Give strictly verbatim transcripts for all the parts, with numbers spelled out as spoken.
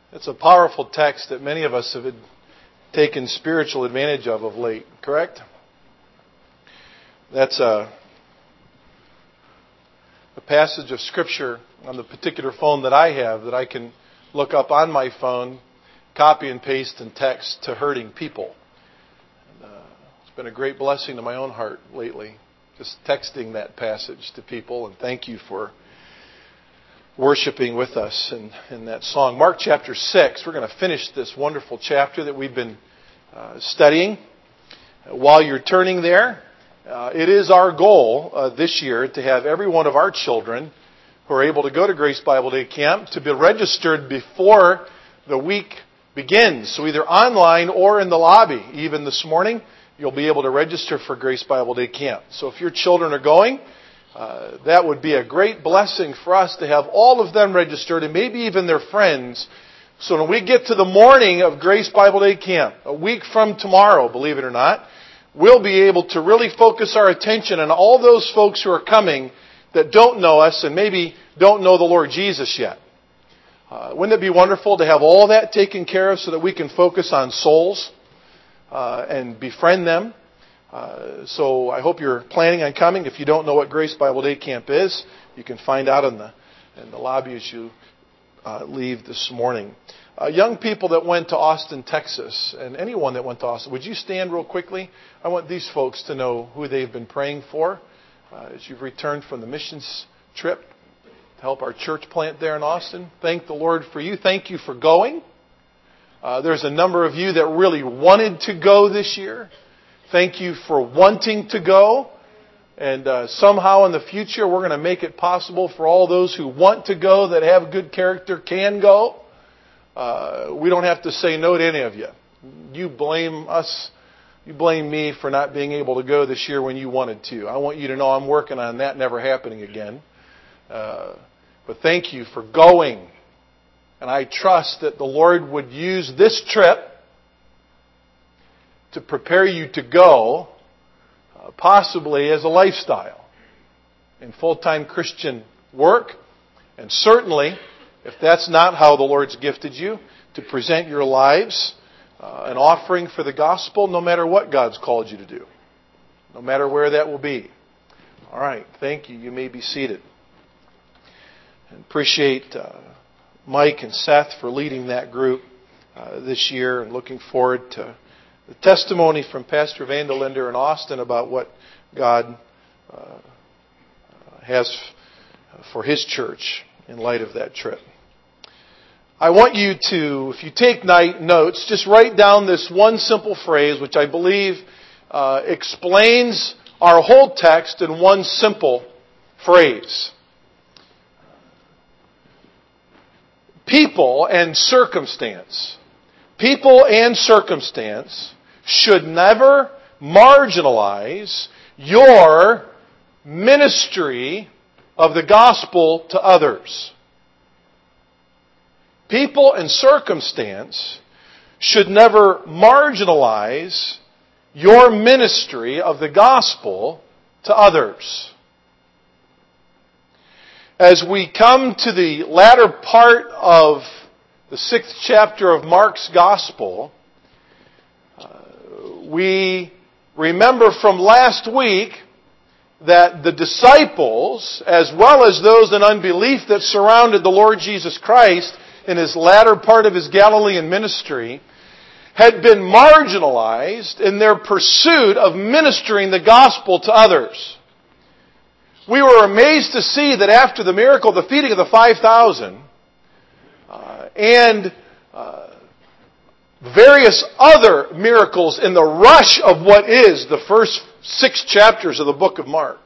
It's a powerful text that many of us have taken spiritual advantage of of late, correct? That's a, a passage of Scripture on the particular phone that I have that I can look up on my phone, copy and paste and text to hurting people. And, uh, it's been a great blessing to my own heart lately, just texting that passage to people, and thank you for worshiping with us in, in that song. Mark chapter six, we're going to finish this wonderful chapter that we've been uh, studying. While you're turning there, uh, it is our goal uh, this year to have every one of our children who are able to go to Grace Bible Day Camp to be registered before the week begins. So either online or in the lobby. Even this morning, you'll be able to register for Grace Bible Day Camp. So if your children are going, Uh, that would be a great blessing for us to have all of them registered and maybe even their friends. So when we get to the morning of Grace Bible Day Camp, a week from tomorrow, believe it or not, we'll be able to really focus our attention on all those folks who are coming that don't know us and maybe don't know the Lord Jesus yet. Uh, wouldn't it be wonderful to have all that taken care of so that we can focus on souls uh, and befriend them? Uh, so I hope you're planning on coming. If you don't know what Grace Bible Day Camp is, you can find out in the in the lobby as you uh, leave this morning. Uh, young people that went to Austin, Texas, and anyone that went to Austin, would you stand real quickly? I want these folks to know who they've been praying for uh, as you've returned from the missions trip to help our church plant there in Austin. Thank the Lord for you. Thank you for going. Uh, there's a number of you that really wanted to go this year. Thank you for wanting to go. And uh, somehow in the future, we're going to make it possible for all those who want to go, that have good character, can go. Uh, we don't have to say no to any of you. You blame us, you blame me for not being able to go this year when you wanted to. I want you to know I'm working on that never happening again. Uh, but thank you for going. And I trust that the Lord would use this trip to prepare you to go, uh, possibly as a lifestyle in full-time Christian work, and certainly, if that's not how the Lord's gifted you, to present your lives uh, an offering for the gospel, no matter what God's called you to do, no matter where that will be. All right, thank you. You may be seated. And appreciate uh, Mike and Seth for leading that group uh, this year, and looking forward to the testimony from Pastor Vandalinder in Austin about what God uh, has for His church in light of that trip. I want you to, if you take night notes, just write down this one simple phrase, which I believe uh, explains our whole text in one simple phrase. People and circumstance. People and circumstance should never marginalize your ministry of the gospel to others. People and circumstance should never marginalize your ministry of the gospel to others. As we come to the latter part of the sixth chapter of Mark's Gospel, uh, we remember from last week that the disciples, as well as those in unbelief that surrounded the Lord Jesus Christ in His latter part of His Galilean ministry, had been marginalized in their pursuit of ministering the gospel to others. We were amazed to see that after the miracle, the feeding of the five thousand, uh, and uh, various other miracles in the rush of what is the first six chapters of the book of Mark,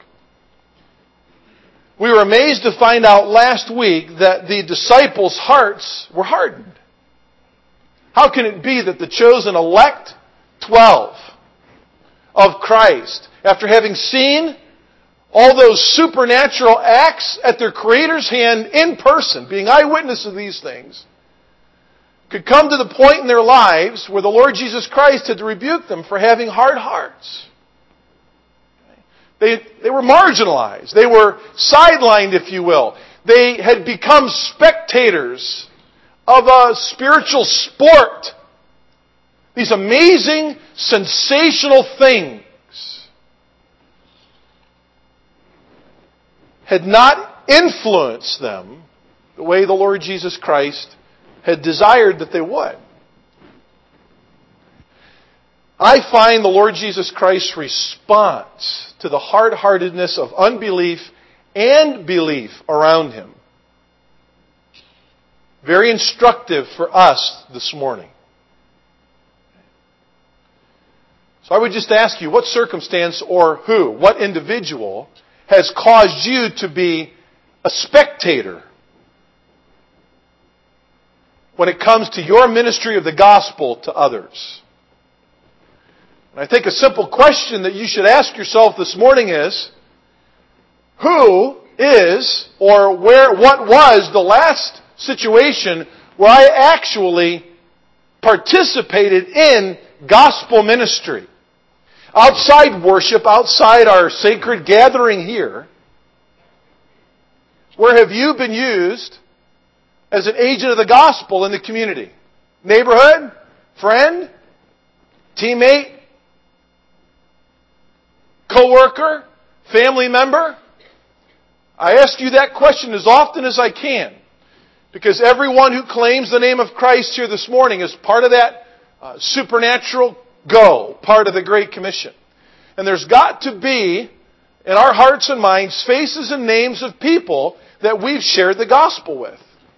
we were amazed to find out last week that the disciples' hearts were hardened. How can it be that the chosen elect twelve of Christ, after having seen all those supernatural acts at their Creator's hand in person, being eyewitness of these things, could come to the point in their lives where the Lord Jesus Christ had to rebuke them for having hard hearts? They, they were marginalized. They were sidelined, if you will. They had become spectators of a spiritual sport. These amazing, sensational things had not influenced them the way the Lord Jesus Christ had desired that they would. I find the Lord Jesus Christ's response to the hard-heartedness of unbelief and belief around Him very instructive for us this morning. So I would just ask you, what circumstance or who, what individual has caused you to be a spectator when it comes to your ministry of the gospel to others? And I think a simple question that you should ask yourself this morning is, who is or where, what was the last situation where I actually participated in gospel ministry? Outside worship, outside our sacred gathering here, where have you been used as an agent of the gospel in the community? Neighborhood? Friend? Teammate? Co-worker? Family member? I ask you that question as often as I can, because everyone who claims the name of Christ here this morning is part of that uh, supernatural go, part of the Great Commission. And there's got to be, in our hearts and minds, faces and names of people that we've shared the gospel with.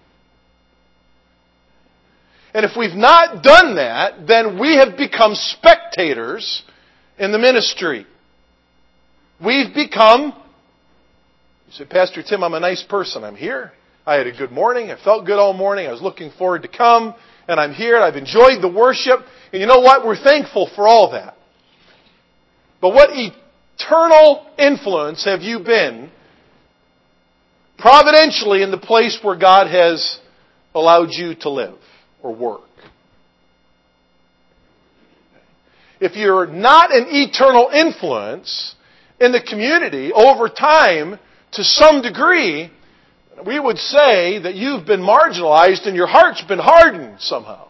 And if we've not done that, then we have become spectators in the ministry. We've become, you say, Pastor Tim, I'm a nice person. I'm here. I had a good morning. I felt good all morning. I was looking forward to come. And I'm here. I've enjoyed the worship. And you know what? We're thankful for all that. But what eternal influence have you been providentially in the place where God has allowed you to live or work? If you're not an eternal influence in the community over time, to some degree, we would say that you've been marginalized and your heart's been hardened somehow.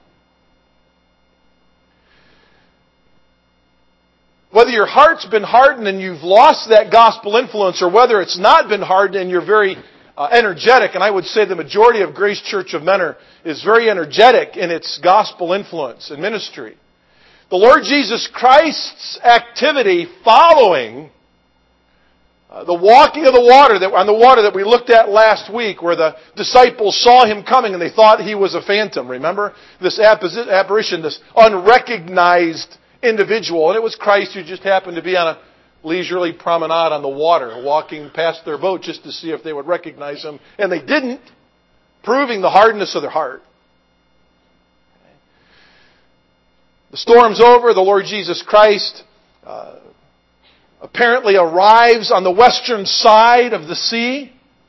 Whether your heart's been hardened and you've lost that gospel influence, or whether it's not been hardened and you're very uh, energetic, and I would say the majority of Grace Church of Mentor is very energetic in its gospel influence and ministry. The Lord Jesus Christ's activity following Uh, the walking of the water, that, on the water that we looked at last week, where the disciples saw Him coming and they thought He was a phantom. Remember? This apparition, this unrecognized individual. And it was Christ who just happened to be on a leisurely promenade on the water, walking past their boat just to see if they would recognize Him. And they didn't, proving the hardness of their heart. The storm's over. The Lord Jesus Christ Uh, apparently arrives on the western side of the sea.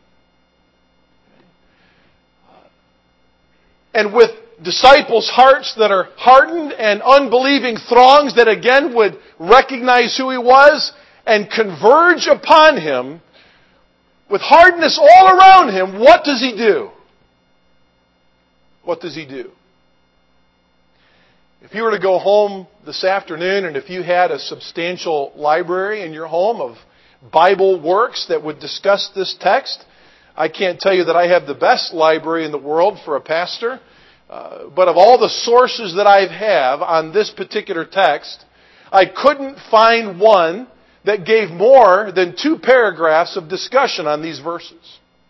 And with disciples' hearts that are hardened and unbelieving throngs that again would recognize who He was and converge upon Him with hardness all around Him, what does He do? What does He do? If you were to go home this afternoon and if you had a substantial library in your home of Bible works that would discuss this text, I can't tell you that I have the best library in the world for a pastor, uh, but of all the sources that I have on this particular text, I couldn't find one that gave more than two paragraphs of discussion on these verses.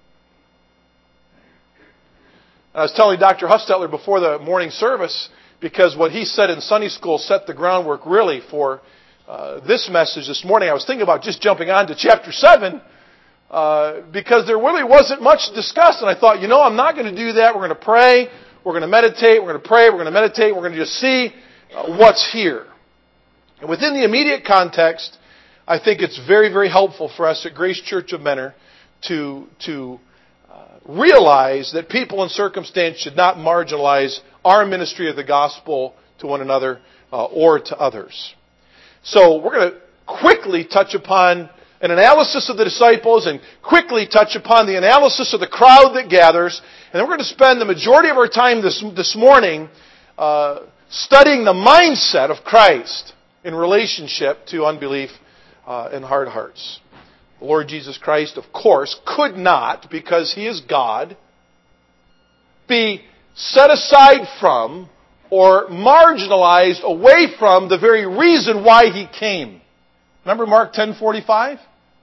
I was telling Doctor Hustetler before the morning service, because what he said in Sunday school set the groundwork really for uh, this message this morning. I was thinking about just jumping on to chapter seven uh, because there really wasn't much discussed. And I thought, you know, I'm not going to do that. We're going to pray. We're going to meditate. We're going to pray. We're going to meditate. We're going to just see uh, what's here. And within the immediate context, I think it's very, very helpful for us at Grace Church of Mentor to, to uh, realize that people and circumstance should not marginalize our ministry of the gospel to one another uh, or to others. So we're going to quickly touch upon an analysis of the disciples and quickly touch upon the analysis of the crowd that gathers. And then we're going to spend the majority of our time this, this morning uh, studying the mindset of Christ in relationship to unbelief uh, and hard hearts. The Lord Jesus Christ, of course, could not, because He is God, be set aside from or marginalized away from the very reason why He came. Remember Mark ten forty-five?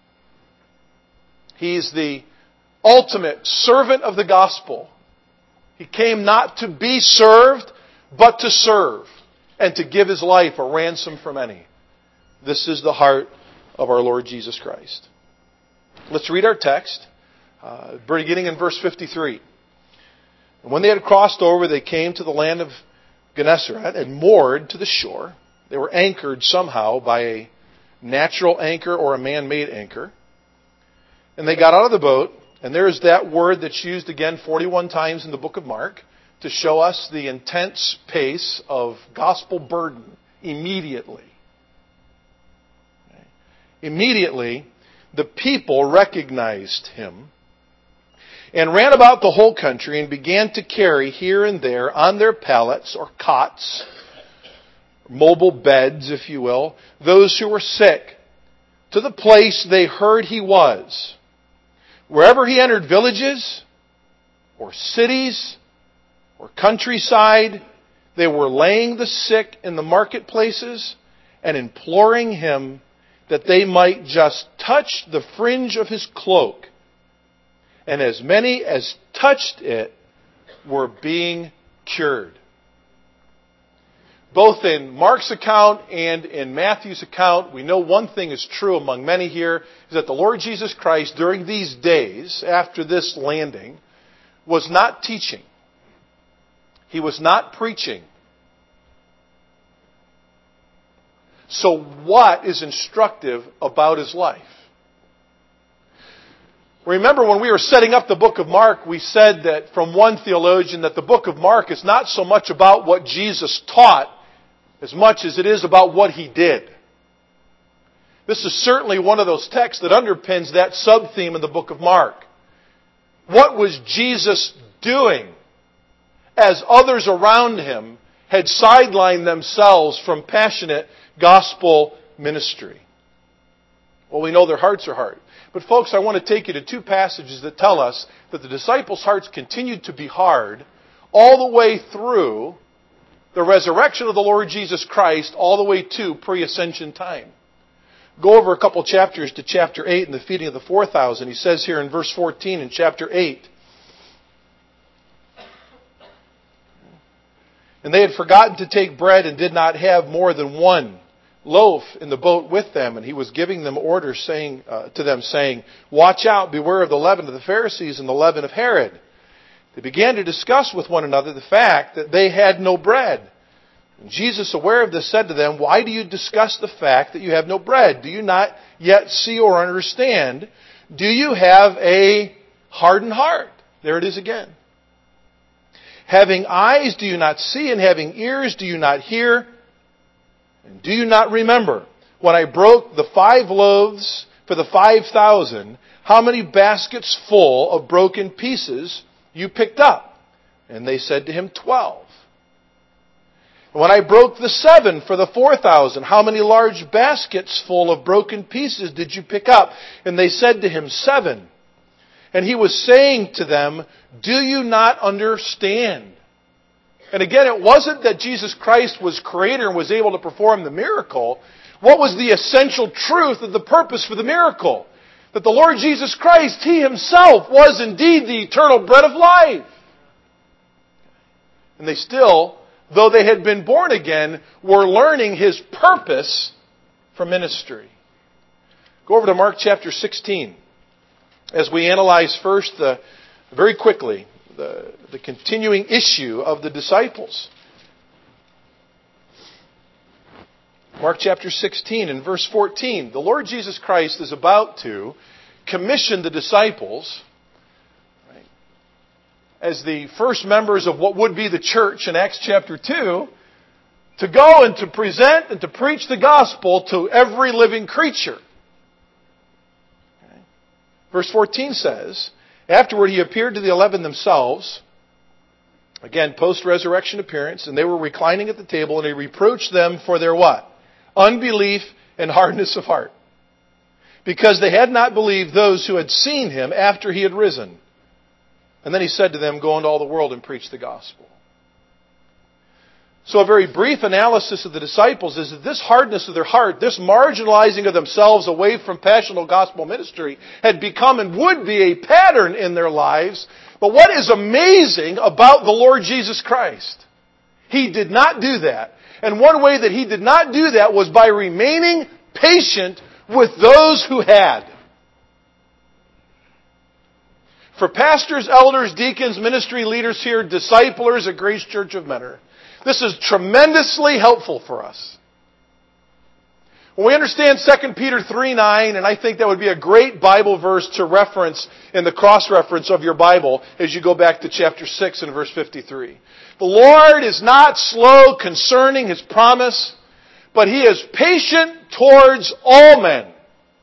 He's the ultimate servant of the gospel. He came not to be served, but to serve, and to give His life a ransom for many. This is the heart of our Lord Jesus Christ. Let's read our text, uh, beginning in verse fifty-three. And when they had crossed over, they came to the land of Gennesaret and moored to the shore. They were anchored somehow by a natural anchor or a man-made anchor. And they got out of the boat, and there is that word that's used again forty-one times in the book of Mark to show us the intense pace of gospel burden immediately. Immediately, the people recognized Him and ran about the whole country and began to carry here and there on their pallets or cots, mobile beds, if you will, those who were sick, to the place they heard He was. Wherever He entered villages or cities or countryside, they were laying the sick in the marketplaces and imploring Him that they might just touch the fringe of His cloak. And as many as touched it were being cured. Both in Mark's account and in Matthew's account, we know one thing is true among many here, is that the Lord Jesus Christ, during these days, after this landing, was not teaching. He was not preaching. So what is instructive about His life? Remember when we were setting up the book of Mark, we said that from one theologian that the book of Mark is not so much about what Jesus taught as much as it is about what He did. This is certainly one of those texts that underpins that sub-theme in the book of Mark. What was Jesus doing as others around Him had sidelined themselves from passionate gospel ministry? Well, we know their hearts are hard. But folks, I want to take you to two passages that tell us that the disciples' hearts continued to be hard all the way through the resurrection of the Lord Jesus Christ, all the way to pre-ascension time. Go over a couple chapters to chapter eight and the feeding of the four thousand. He says here in verse fourteen in chapter eight, and they had forgotten to take bread and did not have more than one loaf in the boat with them, and He was giving them orders saying uh, to them, saying, "Watch out, beware of the leaven of the Pharisees and the leaven of Herod." They began to discuss with one another the fact that they had no bread. And Jesus, aware of this, said to them, "Why do you discuss the fact that you have no bread? Do you not yet see or understand? Do you have a hardened heart?" There it is again. "Having eyes, do you not see? And having ears, do you not hear? And do you not remember when I broke the five loaves for the five thousand, how many baskets full of broken pieces you picked up?" And they said to Him, twelve. "And when I broke the seven for the four thousand, how many large baskets full of broken pieces did you pick up?" And they said to Him, seven. And He was saying to them, "Do you not understand?" And again, it wasn't that Jesus Christ was creator and was able to perform the miracle. What was the essential truth of the purpose for the miracle? That the Lord Jesus Christ, He Himself, was indeed the eternal bread of life. And they still, though they had been born again, were learning His purpose for ministry. Go over to Mark chapter sixteen. As we analyze first, the, very quickly, The, the continuing issue of the disciples. Mark chapter sixteen and verse fourteen. The Lord Jesus Christ is about to commission the disciples, right, as the first members of what would be the church in Acts chapter two, to go and to present and to preach the gospel to every living creature. Okay. Verse fourteen says, Afterward, he appeared to the eleven themselves, again, post-resurrection appearance, and they were reclining at the table, and he reproached them for their what? Unbelief and hardness of heart. Because they had not believed those who had seen him after he had risen. And then he said to them, go into all the world and preach the gospel. So a very brief analysis of the disciples is that this hardness of their heart, this marginalizing of themselves away from passional gospel ministry had become and would be a pattern in their lives. But what is amazing about the Lord Jesus Christ? He did not do that. And one way that he did not do that was by remaining patient with those who had. For pastors, elders, deacons, ministry leaders here, disciplers at Grace Church of Mentor, this is tremendously helpful for us. When we understand Second Peter three nine, and I think that would be a great Bible verse to reference in the cross-reference of your Bible as you go back to chapter six and verse fifty-three. The Lord is not slow concerning His promise, but He is patient towards all men,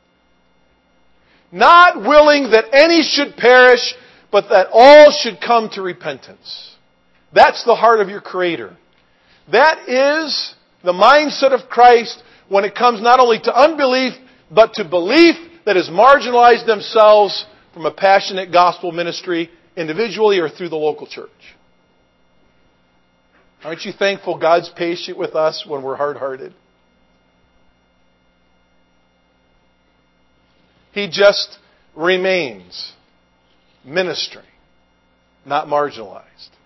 not willing that any should perish, but that all should come to repentance. That's the heart of your Creator. That is the mindset of Christ when it comes not only to unbelief, but to belief that has marginalized themselves from a passionate gospel ministry, individually or through the local church. Aren't you thankful God's patient with us when we're hard-hearted? He just remains ministering, not marginalized.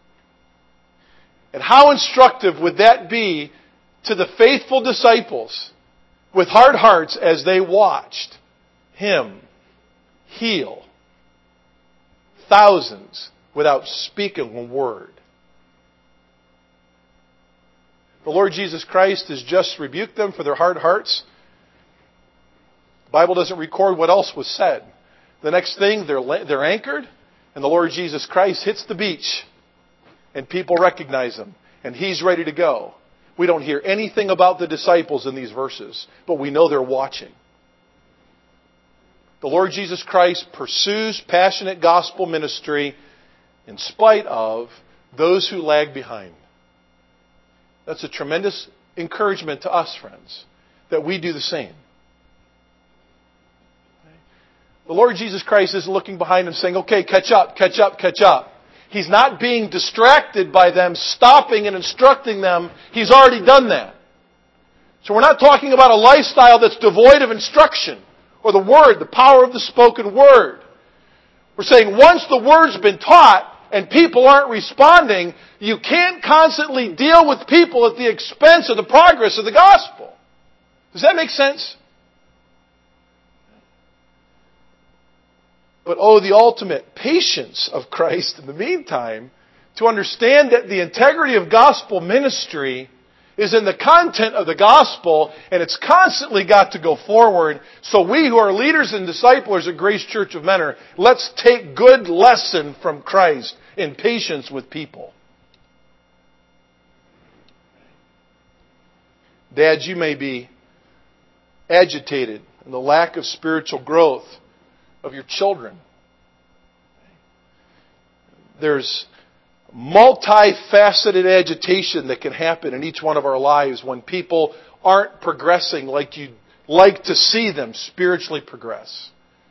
And how instructive would that be to the faithful disciples with hard hearts as they watched Him heal thousands without speaking a word? The Lord Jesus Christ has just rebuked them for their hard hearts. The Bible doesn't record what else was said. The next thing, they're, they're anchored, and the Lord Jesus Christ hits the beach, and people recognize Him, and He's ready to go. We don't hear anything about the disciples in these verses, but we know they're watching. The Lord Jesus Christ pursues passionate gospel ministry in spite of those who lag behind. That's a tremendous encouragement to us, friends, that we do the same. The Lord Jesus Christ isn't looking behind Him saying, okay, catch up, catch up, catch up. He's not being distracted by them stopping and instructing them. He's already done that. So we're not talking about a lifestyle that's devoid of instruction or the Word, the power of the spoken Word. We're saying once the Word's been taught and people aren't responding, you can't constantly deal with people at the expense of the progress of the gospel. Does that make sense? But oh, the ultimate patience of Christ in the meantime to understand that the integrity of gospel ministry is in the content of the gospel, and it's constantly got to go forward. So we who are leaders and disciplers at Grace Church of Mentor, let's take good lesson from Christ in patience with people. Dads, you may be agitated in the lack of spiritual growth of your children. There's multifaceted agitation that can happen in each one of our lives when people aren't progressing like you'd like to see them spiritually progress.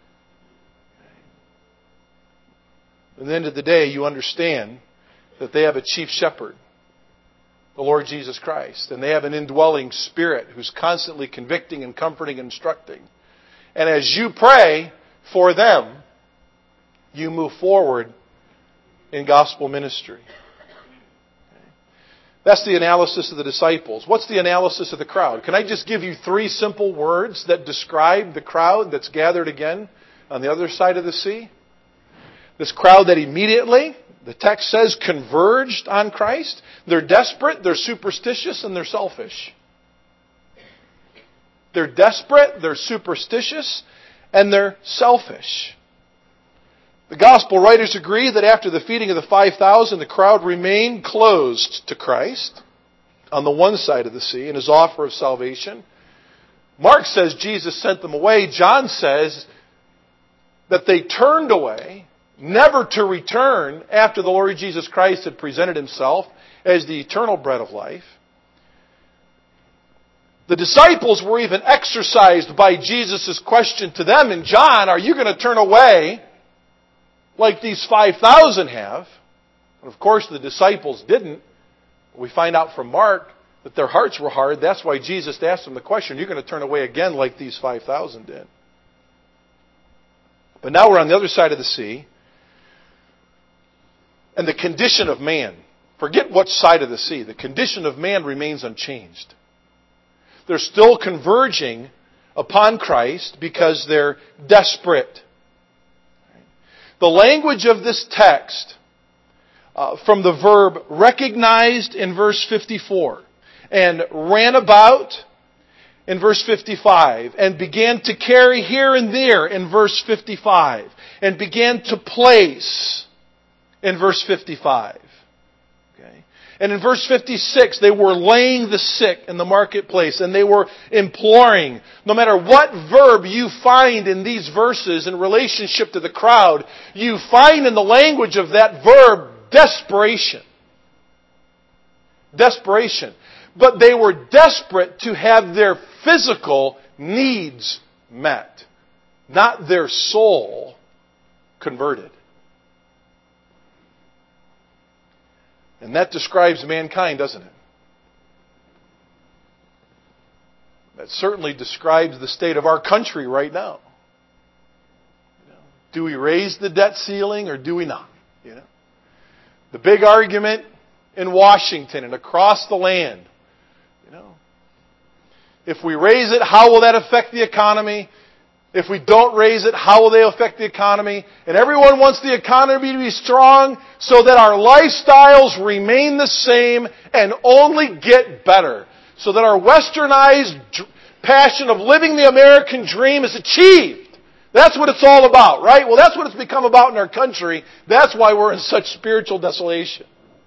At the end of the day, you understand that they have a chief shepherd, the Lord Jesus Christ, and they have an indwelling Spirit who's constantly convicting and comforting and instructing. And as you pray for them, you move forward in gospel ministry. That's the analysis of the disciples. What's the analysis of the crowd? Can I just give you three simple words that describe the crowd that's gathered again on the other side of the sea? This crowd that immediately, the text says, converged on Christ. They're desperate, they're superstitious, and they're selfish. They're desperate, they're superstitious, and they're selfish. The gospel writers agree that after the feeding of the five thousand, the crowd remained closed to Christ on the one side of the sea in His offer of salvation. Mark says Jesus sent them away. John says that they turned away. never to return after the Lord Jesus Christ had presented Himself as the eternal bread of life. The disciples were even exercised by Jesus' question to them in John, are you going to turn away like these five thousand have? And of course the disciples didn't. We find out from Mark that their hearts were hard. That's why Jesus asked them the question, you're going to turn away again like these five thousand did. But now we're on the other side of the sea. And the condition of man, forget what side of the sea, the condition of man remains unchanged. They're still converging upon Christ because they're desperate. The language of this text, uh, from the verb recognized in verse fifty-four, and ran about in verse fifty-five, and began to carry here and there in verse fifty-five, and began to place in verse fifty-five. Okay. And in verse fifty-six, they were laying the sick in the marketplace, and they were imploring. No matter what verb you find in these verses in relationship to the crowd, you find in the language of that verb desperation. Desperation. But they were desperate to have their physical needs met, not their soul converted. And that describes mankind, doesn't it? That certainly describes the state of our country right now. You know, do we raise the debt ceiling or do we not? You know, the big argument in Washington and across the land. You know, if we raise it, how will that affect the economy? If we don't raise it, how will they affect the economy? And everyone wants the economy to be strong so that our lifestyles remain the same and only get better. So that our westernized passion of living the American dream is achieved. That's what it's all about, right? Well, that's what it's become about in our country. That's why we're in such spiritual desolation.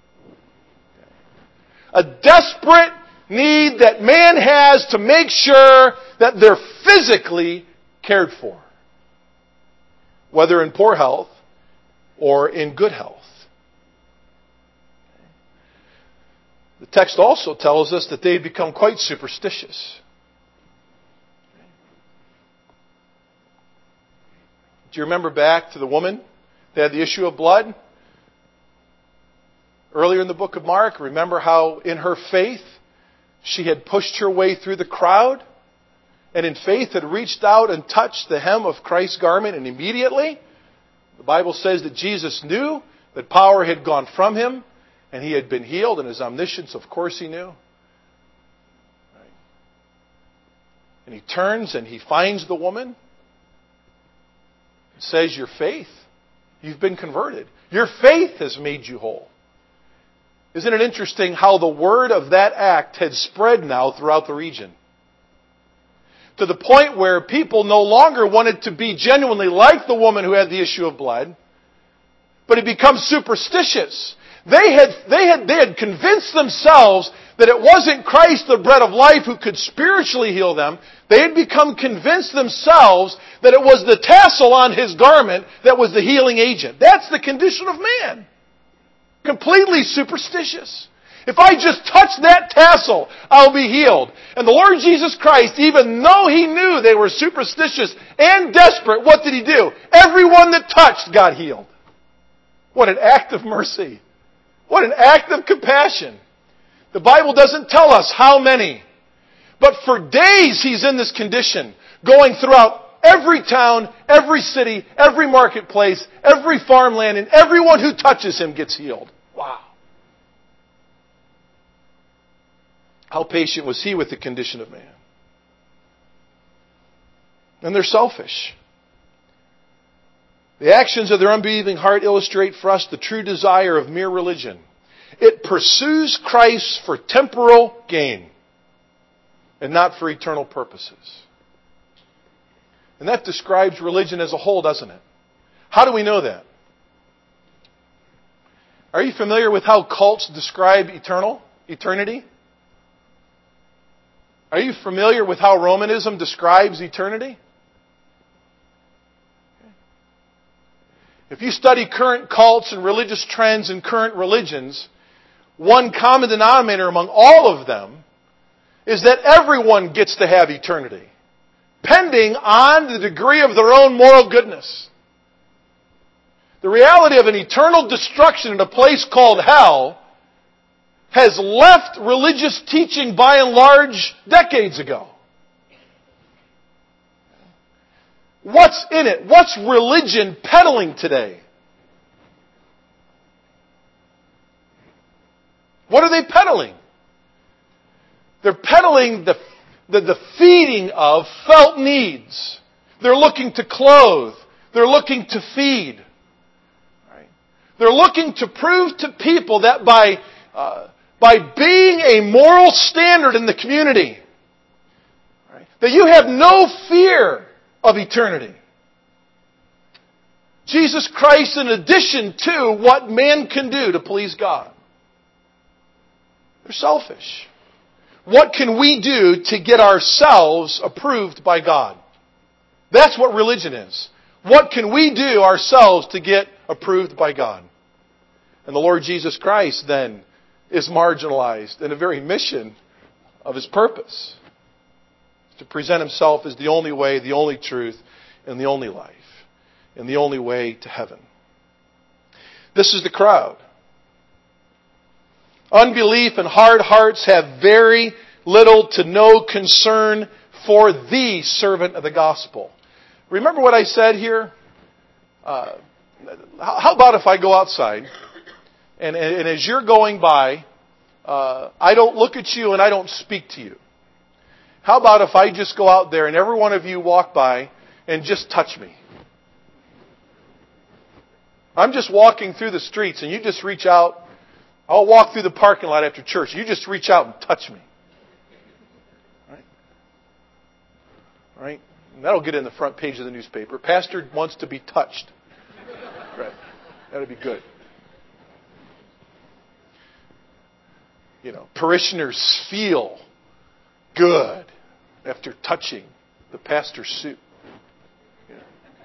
A desperate need that man has to make sure that they're physically cared for, whether in poor health or in good health. The text also tells us that they had become quite superstitious. Do you remember back to the woman that had the issue of blood? Earlier in the book of Mark, remember how in her faith she had pushed her way through the crowd? And in faith had reached out and touched the hem of Christ's garment, and immediately, the Bible says that Jesus knew that power had gone from Him, and He had been healed, and His omniscience, of course, He knew. Right. And He turns and He finds the woman, and says, your faith, you've been converted. Your faith has made you whole. Isn't it interesting how the word of that act had spread now throughout the region? To the point where people no longer wanted to be genuinely like the woman who had the issue of blood, but had become superstitious. They had, they had, they had convinced themselves that it wasn't Christ, the bread of life, who could spiritually heal them. They had become convinced themselves that it was the tassel on His garment that was the healing agent. That's the condition of man. Completely superstitious. If I just touch that tassel, I'll be healed. And the Lord Jesus Christ, even though He knew they were superstitious and desperate, what did He do? Everyone that touched got healed. What an act of mercy. What an act of compassion. The Bible doesn't tell us how many. But for days He's in this condition, going throughout every town, every city, every marketplace, every farmland, and everyone who touches Him gets healed. Wow. How patient was He with the condition of man? And they're selfish. The actions of their unbelieving heart illustrate for us the true desire of mere religion. It pursues Christ for temporal gain and not for eternal purposes. And that describes religion as a whole, doesn't it? How do we know that? Are you familiar with how cults describe eternal, eternity? Are you familiar with how Romanism describes eternity? If you study current cults and religious trends and current religions, one common denominator among all of them is that everyone gets to have eternity, pending on the degree of their own moral goodness. The reality of an eternal destruction in a place called hell has left religious teaching by and large decades ago. What's in it? What's religion peddling today? What are they peddling? They're peddling the, the, the feeding of felt needs. They're looking to clothe. They're looking to feed. Right? They're looking to prove to people that by, uh, by being a moral standard in the community, right, that you have no fear of eternity. Jesus Christ in addition to what man can do to please God. They're selfish. What can we do to get ourselves approved by God? That's what religion is. What can we do ourselves to get approved by God? And the Lord Jesus Christ then is marginalized in the very mission of His purpose. To present Himself as the only way, the only truth, and the only life. And the only way to heaven. This is the crowd. Unbelief and hard hearts have very little to no concern for the servant of the gospel. Remember what I said here? Uh, how about if I go outside and, and as you're going by, uh, I don't look at you and I don't speak to you? How about if I just go out there and every one of you walk by and just touch me? I'm just walking through the streets and you just reach out. I'll walk through the parking lot after church. You just reach out and touch me. Right? Right? And that'll get in the front page of the newspaper. Pastor wants to be touched. Right. That'll be good. You know, parishioners feel good after touching the pastor's suit. You know.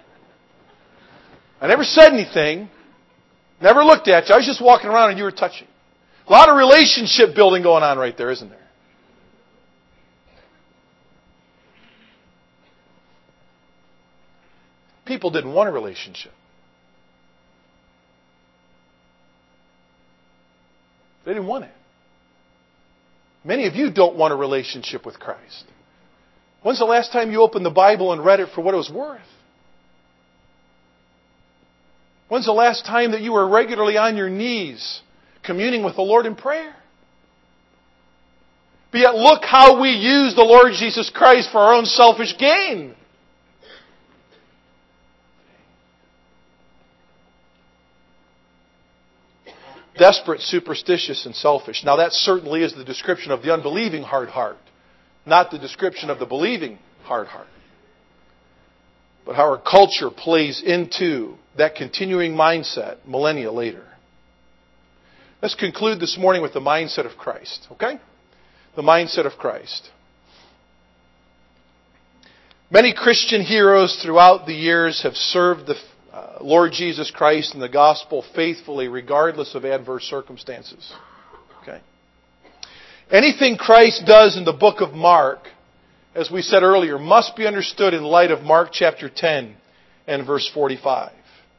I never said anything. Never looked at you. I was just walking around and you were touching. A lot of relationship building going on right there, isn't there? People didn't want a relationship. They didn't want it. Many of you don't want a relationship with Christ. When's the last time you opened the Bible and read it for what it was worth? When's the last time that you were regularly on your knees communing with the Lord in prayer? But yet look how we use the Lord Jesus Christ for our own selfish gain. Desperate, superstitious, and selfish. Now that certainly is the description of the unbelieving hard heart, not the description of the believing hard heart. But how our culture plays into that continuing mindset millennia later. Let's conclude this morning with the mindset of Christ, okay? The mindset of Christ. Many Christian heroes throughout the years have served the uh, Lord Jesus Christ and the gospel faithfully regardless of adverse circumstances. Okay? Anything Christ does in the book of Mark, as we said earlier, must be understood in light of Mark chapter ten and verse forty-five.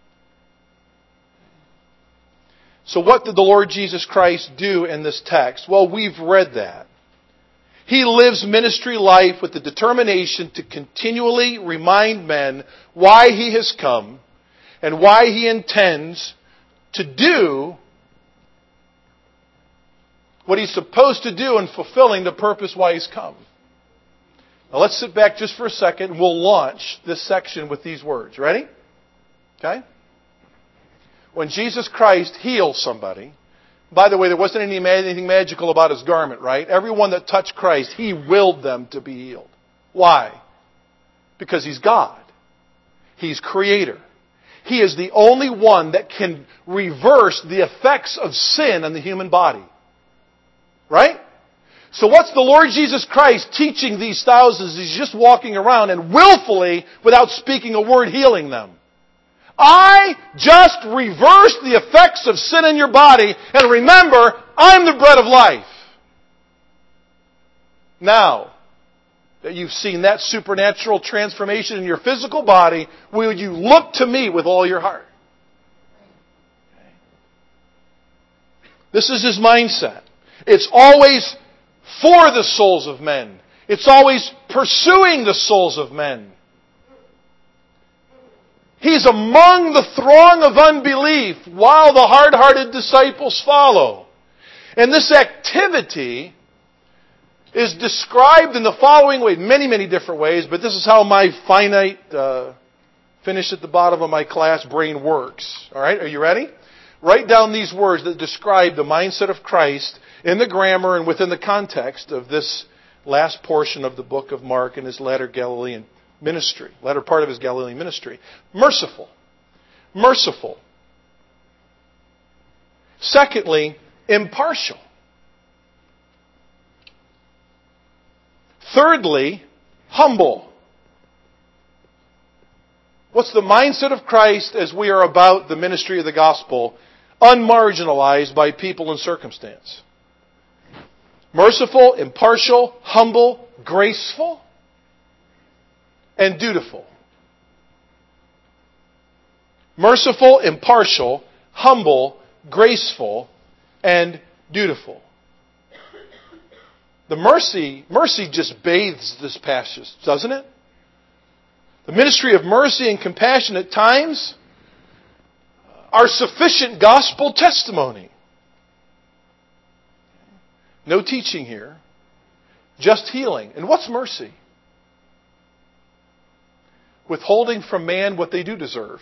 So what did the Lord Jesus Christ do in this text? Well, we've read that. He lives ministry life with the determination to continually remind men why He has come and why He intends to do what He's supposed to do in fulfilling the purpose why He's come. Now let's sit back just for a second and we'll launch this section with these words. Ready? Okay? When Jesus Christ heals somebody, by the way, there wasn't any, anything magical about His garment, right? Everyone that touched Christ, He willed them to be healed. Why? Because He's God. He's Creator. He is the only one that can reverse the effects of sin on the human body. Right? So what's the Lord Jesus Christ teaching these thousands? He's just walking around and willfully, without speaking a word, healing them. I just reversed the effects of sin in your body, and remember, I'm the bread of life. Now that you've seen that supernatural transformation in your physical body, will you look to me with all your heart? This is his mindset. It's always for the souls of men. It's always pursuing the souls of men. He's among the throng of unbelief while the hard-hearted disciples follow. And this activity is described in the following way, many, many different ways, but this is how my finite, uh, finish at the bottom of my class brain works. All right, are you ready? Write down these words that describe the mindset of Christ in the grammar and within the context of this last portion of the book of Mark and his latter Galilean ministry, latter part of his Galilean ministry. Merciful. Merciful. Secondly, impartial. Thirdly, humble. What's the mindset of Christ as we are about the ministry of the gospel? Unmarginalized by people and circumstance. Merciful, impartial, humble, graceful, and dutiful. Merciful, impartial, humble, graceful, and dutiful. The mercy, mercy just bathes this passage, doesn't it? The ministry of mercy and compassion at times are sufficient gospel testimony. No teaching here, just healing. And what's mercy? Withholding from man what they do deserve.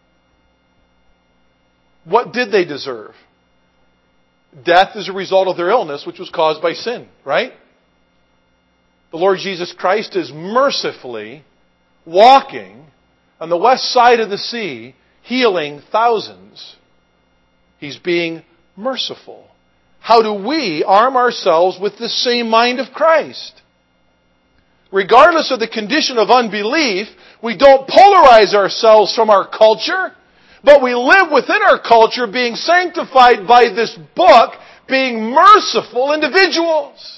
What did they deserve? Death as a result of their illness, which was caused by sin, right? The Lord Jesus Christ is mercifully walking on the west side of the sea, healing thousands. He's being merciful. How do we arm ourselves with the same mind of Christ? Regardless of the condition of unbelief, we don't polarize ourselves from our culture, but we live within our culture being sanctified by this book, being merciful individuals.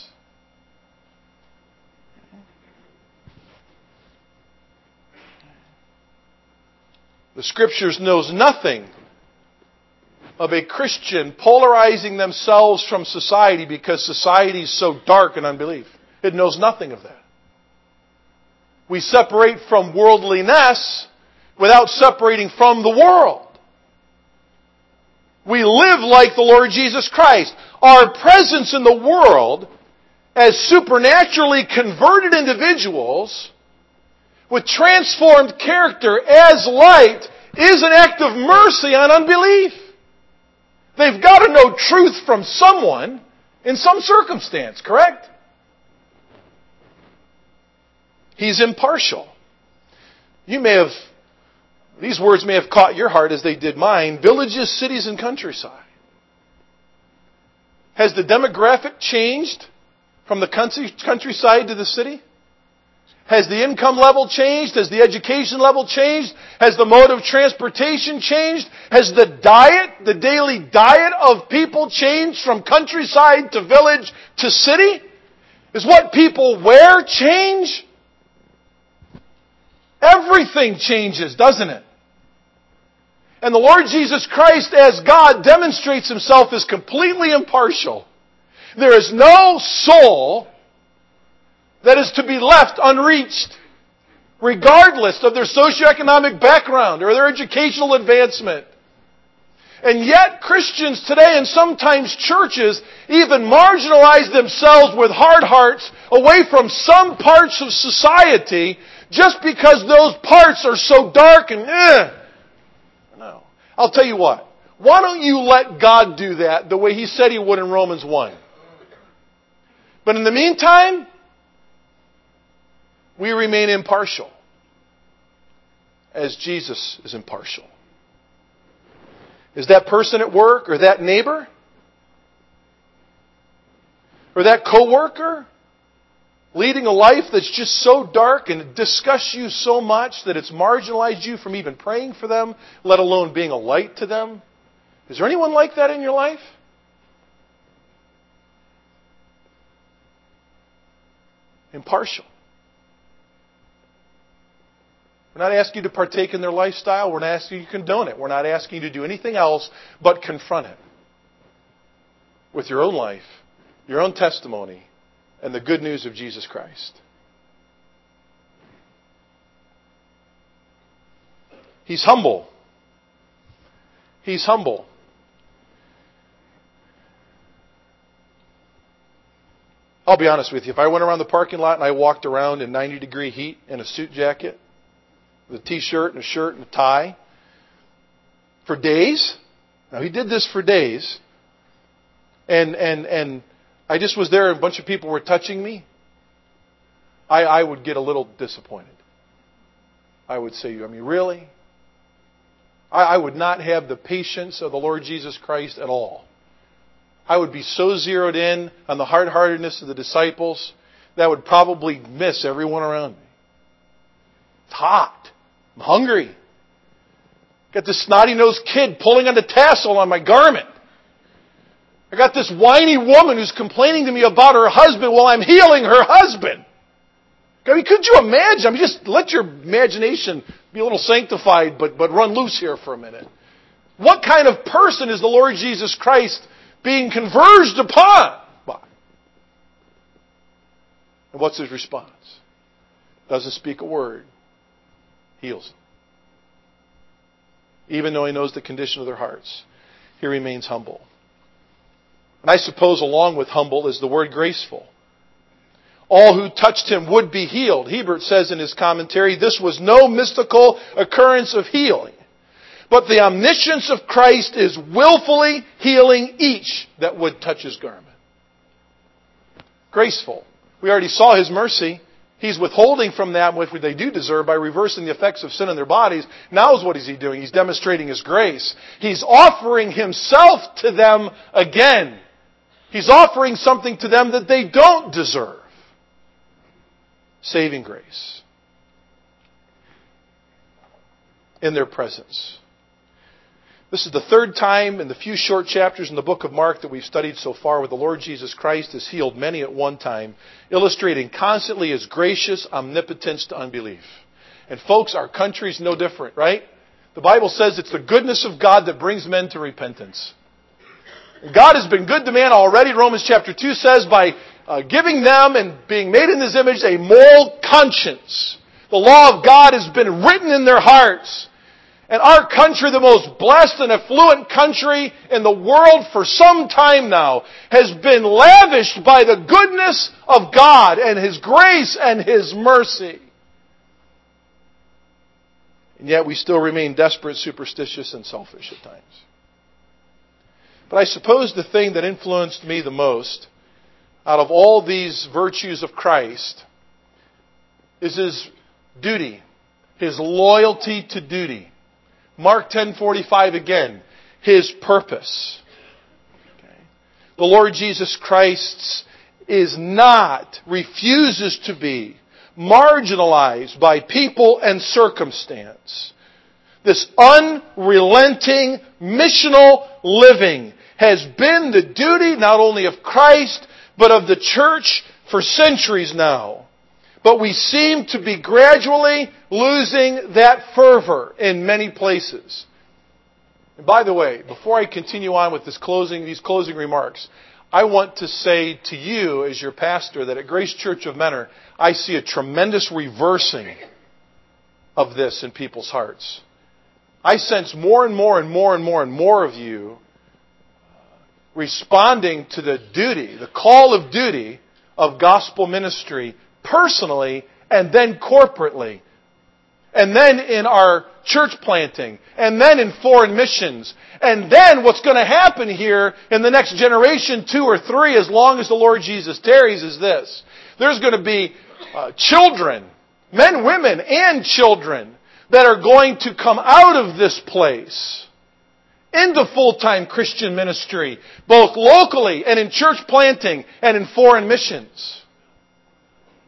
The Scriptures knows nothing of a Christian polarizing themselves from society because society is so dark in unbelief. It knows nothing of that. We separate from worldliness without separating from the world. We live like the Lord Jesus Christ. Our presence in the world as supernaturally converted individuals with transformed character as light is an act of mercy on unbelief. They've got to know truth from someone in some circumstance, correct? He's impartial. You may have, these words may have caught your heart as they did mine. Villages, cities, and countryside. Has the demographic changed from the country, countryside to the city? Has the income level changed? Has the education level changed? Has the mode of transportation changed? Has the diet, the daily diet of people changed from countryside to village to city? Is what people wear change? Everything changes, doesn't it? And the Lord Jesus Christ, as God, demonstrates Himself as completely impartial. There is no soul that is to be left unreached, regardless of their socioeconomic background or their educational advancement. And yet, Christians today, and sometimes churches, even marginalize themselves with hard hearts away from some parts of society just because those parts are so dark and eh. No. I'll tell you what. Why don't you let God do that the way He said He would in Romans one? But in the meantime, we remain impartial, as Jesus is impartial. Is that person at work, or that neighbor, or that coworker, Leading a life that's just so dark and disgusts you so much that it's marginalized you from even praying for them, let alone being a light to them? Is there anyone like that in your life? Impartial. We're not asking you to partake in their lifestyle. We're not asking you to condone it. We're not asking you to do anything else but confront it with your own life, your own testimony, and the good news of Jesus Christ. He's humble. He's humble. I'll be honest with you. If I went around the parking lot and I walked around in ninety degree heat in a suit jacket, with a t-shirt and a shirt and a tie, for days, now he did this for days, and and and I just was there and a bunch of people were touching me, I, I would get a little disappointed. I would say, I mean, really? I, I would not have the patience of the Lord Jesus Christ at all. I would be so zeroed in on the hard-heartedness of the disciples that I would probably miss everyone around me. It's hot. I'm hungry. Got this snotty-nosed kid pulling on the tassel on my garment. I got this whiny woman who's complaining to me about her husband while I'm healing her husband. I mean, could you imagine? I mean, just let your imagination be a little sanctified, but, but run loose here for a minute. What kind of person is the Lord Jesus Christ being converged upon by? And what's his response? Doesn't speak a word. Heals them. Even though he knows the condition of their hearts, he remains humble. And I suppose along with humble is the word graceful. All who touched him would be healed. Hebert says in his commentary, this was no mystical occurrence of healing, but the omniscience of Christ is willfully healing each that would touch his garment. Graceful. We already saw his mercy. He's withholding from them what they do deserve by reversing the effects of sin in their bodies. Now what is he doing? He's demonstrating his grace. He's offering himself to them again. He's offering something to them that they don't deserve. Saving grace. In their presence. This is the third time in the few short chapters in the book of Mark that we've studied so far where the Lord Jesus Christ has healed many at one time, illustrating constantly his gracious omnipotence to unbelief. And folks, our country's no different, right? The Bible says it's the goodness of God that brings men to repentance. God has been good to man already, Romans chapter two says, by uh, giving them and being made in his image a moral conscience. The law of God has been written in their hearts. And our country, the most blessed and affluent country in the world for some time now, has been lavished by the goodness of God and his grace and his mercy. And yet we still remain desperate, superstitious, and selfish at times. But I suppose the thing that influenced me the most out of all these virtues of Christ is his duty, his loyalty to duty. Mark ten forty-five again, his purpose. Okay. The Lord Jesus Christ is not, refuses to be, marginalized by people and circumstance. This unrelenting, missional living has been the duty not only of Christ, but of the church for centuries now. But we seem to be gradually losing that fervor in many places. And by the way, before I continue on with this closing, these closing remarks, I want to say to you as your pastor that at Grace Church of Mentor, I see a tremendous reversing of this in people's hearts. I sense more and more and more and more and more of you responding to the duty, the call of duty of gospel ministry personally and then corporately. And then in our church planting. And then in foreign missions. And then what's going to happen here in the next generation, two or three, as long as the Lord Jesus tarries, is this. There's going to be uh, children, men, women, and children that are going to come out of this place into full-time Christian ministry, both locally and in church planting and in foreign missions.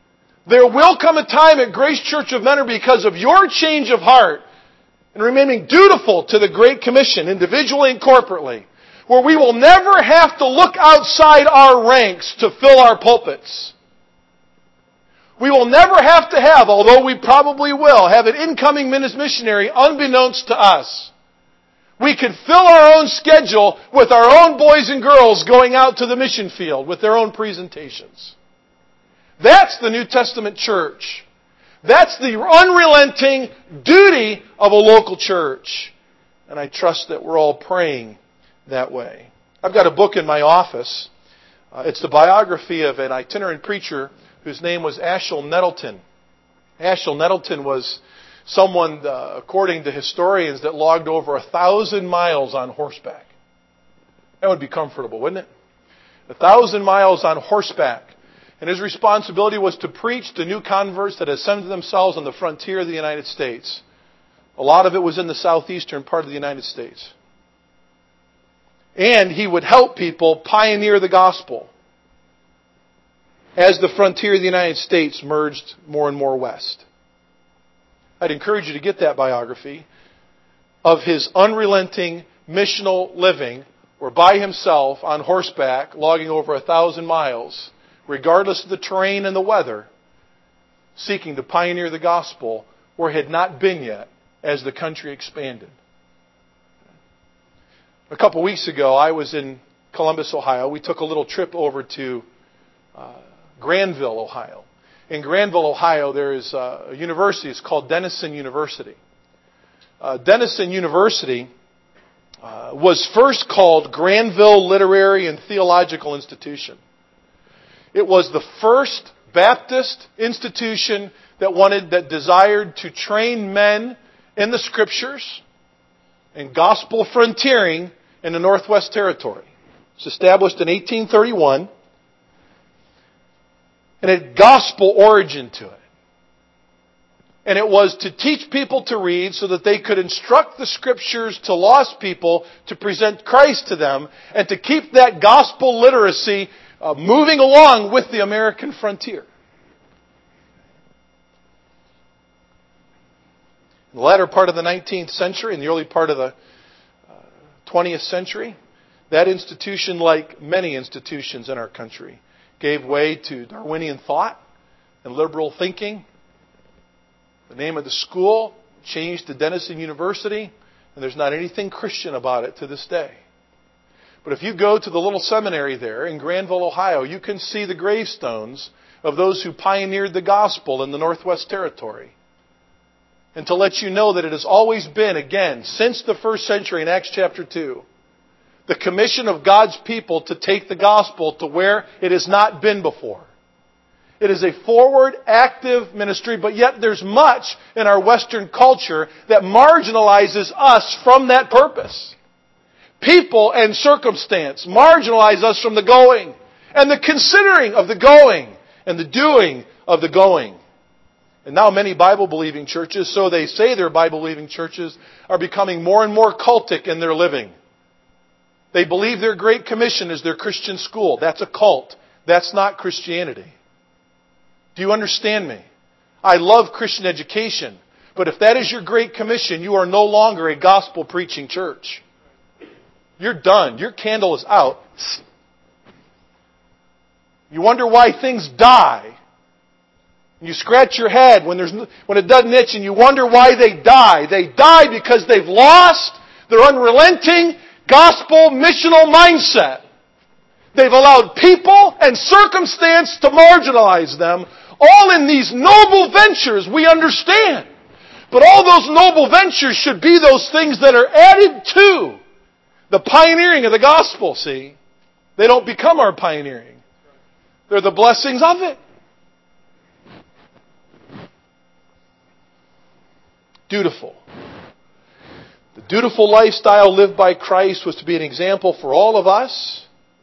There will come a time at Grace Church of Mentor, because of your change of heart and remaining dutiful to the Great Commission, individually and corporately, where we will never have to look outside our ranks to fill our pulpits. We will never have to have, although we probably will, have an incoming missionary unbeknownst to us. We can fill our own schedule with our own boys and girls going out to the mission field with their own presentations. That's the New Testament church. That's the unrelenting duty of a local church. And I trust that we're all praying that way. I've got a book in my office. Uh, it's the biography of an itinerant preacher whose name was Ashel Nettleton. Ashel Nettleton was someone, uh, according to historians, that logged over a thousand miles on horseback. That would be comfortable, wouldn't it? A thousand miles on horseback. And his responsibility was to preach to new converts that ascended themselves on the frontier of the United States. A lot of it was in the southeastern part of the United States. And he would help people pioneer the gospel as the frontier of the United States merged more and more west. I'd encourage you to get that biography of his unrelenting missional living, where by himself on horseback, logging over a thousand miles, regardless of the terrain and the weather, seeking to pioneer the gospel where it had not been yet as the country expanded. A couple weeks ago, I was in Columbus, Ohio. We took a little trip over to uh, Granville, Ohio. In Granville, Ohio, there is a university. It's called Denison University. Uh, Denison University uh, was first called Granville Literary and Theological Institution. It was the first Baptist institution that wanted, that desired to train men in the Scriptures and gospel frontiering in the Northwest Territory. It was established in eighteen thirty-one. And it had gospel origin to it. And it was to teach people to read so that they could instruct the Scriptures to lost people, to present Christ to them, and to keep that gospel literacy uh, moving along with the American frontier. In the latter part of the nineteenth century, in the early part of the uh, twentieth century, that institution, like many institutions in our country, gave way to Darwinian thought and liberal thinking. The name of the school changed to Denison University, and there's not anything Christian about it to this day. But if you go to the little seminary there in Granville, Ohio, you can see the gravestones of those who pioneered the gospel in the Northwest Territory. And to let you know that it has always been, again, since the first century in Acts chapter two, the commission of God's people to take the gospel to where it has not been before. It is a forward, active ministry, but yet there's much in our Western culture that marginalizes us from that purpose. People and circumstance marginalize us from the going, and the considering of the going, and the doing of the going. And now many Bible-believing churches, so they say they're Bible-believing churches, are becoming more and more cultic in their living. They believe their Great Commission is their Christian school. That's a cult. That's not Christianity. Do you understand me? I love Christian education, but if that is your Great Commission, you are no longer a gospel-preaching church. You're done. Your candle is out. You wonder why things die. You scratch your head when there's when it doesn't itch, and you wonder why they die. They die because they've lost their unrelenting gospel missional mindset. They've allowed people and circumstance to marginalize them, all in these noble ventures we understand. But all those noble ventures should be those things that are added to the pioneering of the gospel, see? They don't become our pioneering. They're the blessings of it. Dutiful. The dutiful lifestyle lived by Christ was to be an example for all of us,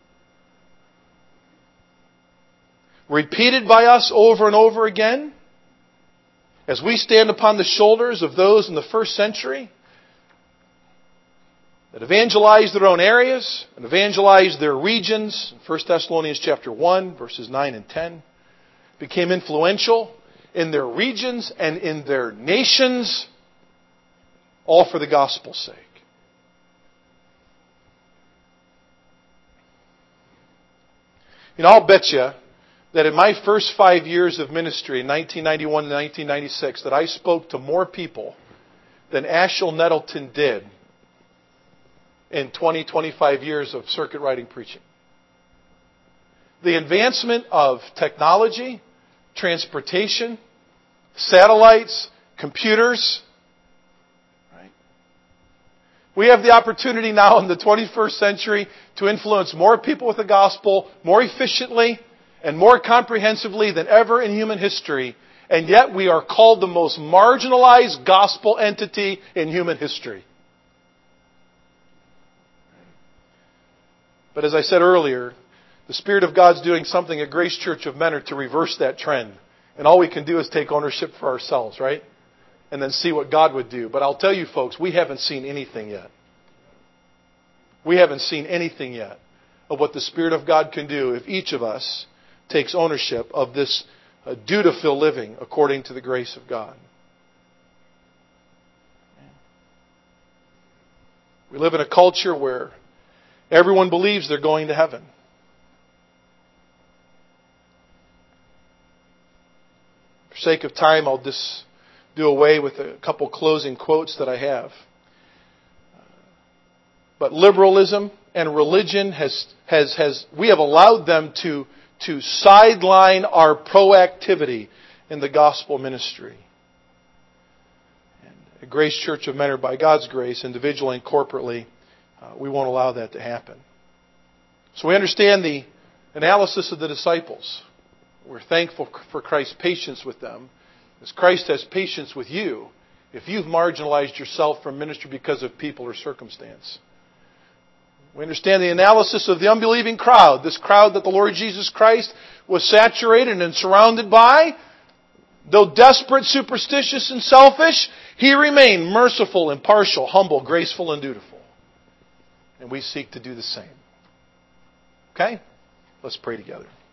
repeated by us over and over again, as we stand upon the shoulders of those in the first century that evangelized their own areas and evangelized their regions. First Thessalonians chapter one, verses nine and ten. became influential in their regions and in their nations, all for the gospel's sake. You know, I'll bet you that in my first five years of ministry, in nineteen ninety-one to nineteen ninety-six, that I spoke to more people than Ashel Nettleton did in twenty, twenty-five years of circuit riding preaching. The advancement of technology, transportation, satellites, computers. Right? We have the opportunity now in the twenty-first century to influence more people with the gospel more efficiently and more comprehensively than ever in human history. And yet we are called the most marginalized gospel entity in human history. But as I said earlier, the Spirit of God's doing something at Grace Church of Mentor to reverse that trend. And all we can do is take ownership for ourselves, right? And then see what God would do. But I'll tell you folks, we haven't seen anything yet. We haven't seen anything yet of what the Spirit of God can do if each of us takes ownership of this uh, dutiful living according to the grace of God. We live in a culture where everyone believes they're going to heaven. For sake of time, I'll just do away with a couple closing quotes that I have. But liberalism and religion has, has, has we have allowed them to, to sideline our proactivity in the gospel ministry. And at Grace Church of Mentor, by God's grace, individually and corporately, uh, we won't allow that to happen. So we understand the analysis of the disciples. We're thankful for Christ's patience with them, as Christ has patience with you if you've marginalized yourself from ministry because of people or circumstance. We understand the analysis of the unbelieving crowd, this crowd that the Lord Jesus Christ was saturated and surrounded by. Though desperate, superstitious, and selfish, He remained merciful, impartial, humble, graceful, and dutiful. And we seek to do the same. Okay? Let's pray together.